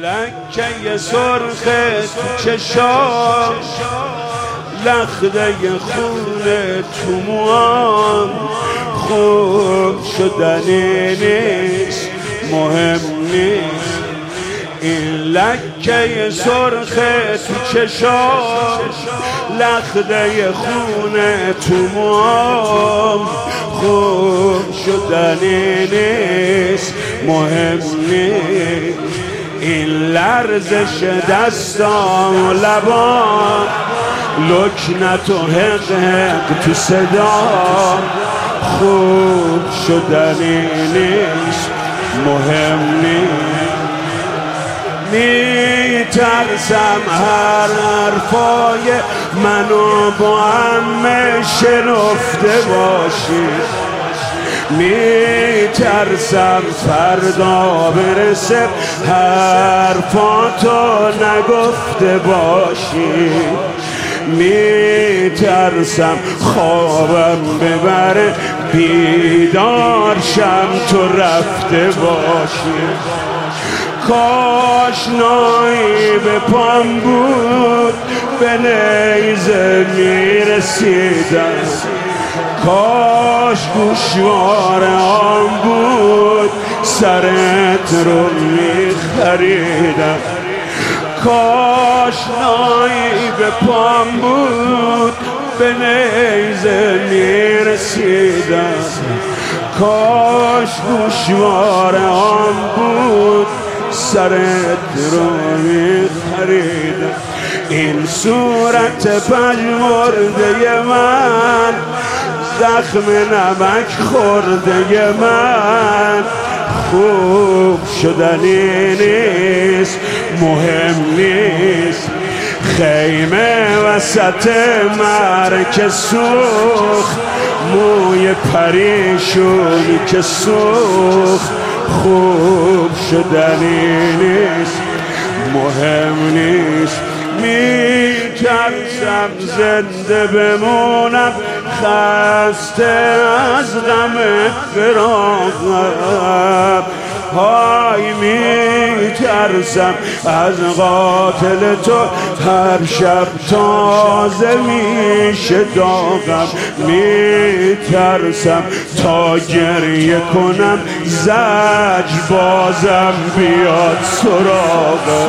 لکه سرخ تو چشام، لخته خون تو موام، خوب شدنی نیست، مهم نیست. این لکه سرخ تو چشام، لخته خون تو موام، خوب شدنی نیست، مهم نیست. این لرزش دستام و لبام، لکنت و حق حق تو صدا، خوب شدنی نیست، مهم نیست. میترسم هر حرفای منو با همه شنفته باشی، میترسم فردا برسه حرفاتو نگفته باشی، میترسم خوابم ببره بیدار شم تو رفته باشی. کاش نایی به پام بود به نیزه میرسیدم، کاش گوشوار آن بود سرت رو میخریدم، کاش نایی به پام بود به نیزه میرسیدم، کاش گوشوار آن بود سرت رو میخریدم. این صورت پژمرده من، زخم نمک خورده من، خوب شدنی نیست، مهم نیست. خیمه وسط مرک سوخت، موی پریشونی که سوخت، خوب شدنی نیست، مهم نیست. میترسم زنده بمونم خسته از غم فراقم، های میترسم از قاتل تو هر شب تازه میشه داغم، میترسم تا گریه کنم زجر بازم بیاد سراغم.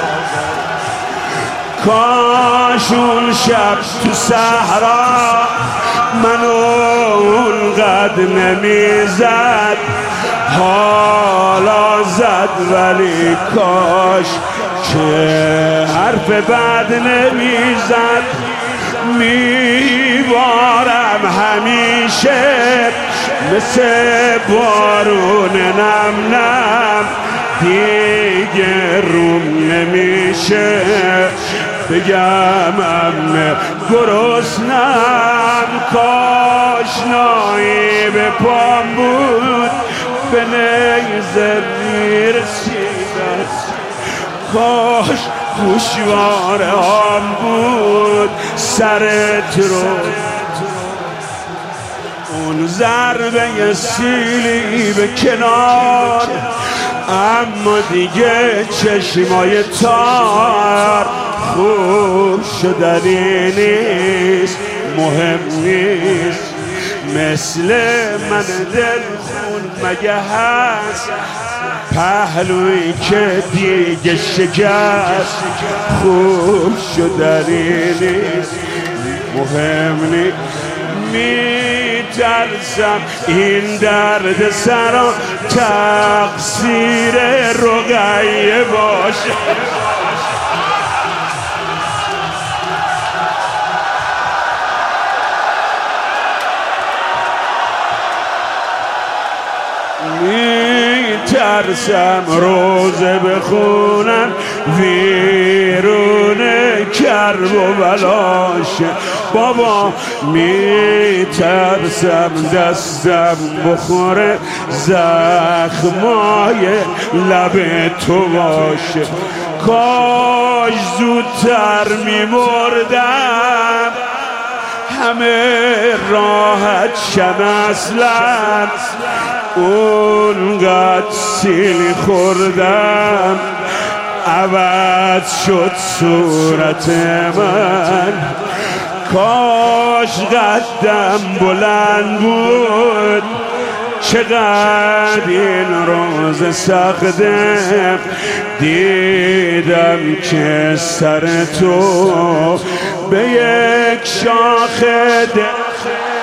کاش اون شب تو صحرا منو اونقدر نمیزد، حالا زد ولی کاش که حرف بد نمیزد. میبارم همیشه مثل بارون نم نم، دیگه روم نمیشه بگم امه گرسنم. کاش نایی به پام بود به نیزه میرسیدم، کاش گوشوار هم بود سرت رو. اون ضربه سیلی به کنار، اما دیگه چشمای تار، خوب شدنی نیست، مهم نیست. مثل من دلخون مگه هست پهلوی که دیگه شکست، خوب شدنی نیست، مهم نیست. میترسم این درد سرا تقصیر رقیه باشه، میترسم روزه بخونم ویرون کرب و بلاشه، بابا میترسم دستم بخوره زخمای لب تو باشه. کاش زودتر میمردم همه راحت شم، اصلا اونقدر سیلی خوردم عوض شد صورت من، کاش قدم بلند بود، چقدر این روز سخته، دیدم که سر تو به یک شاخه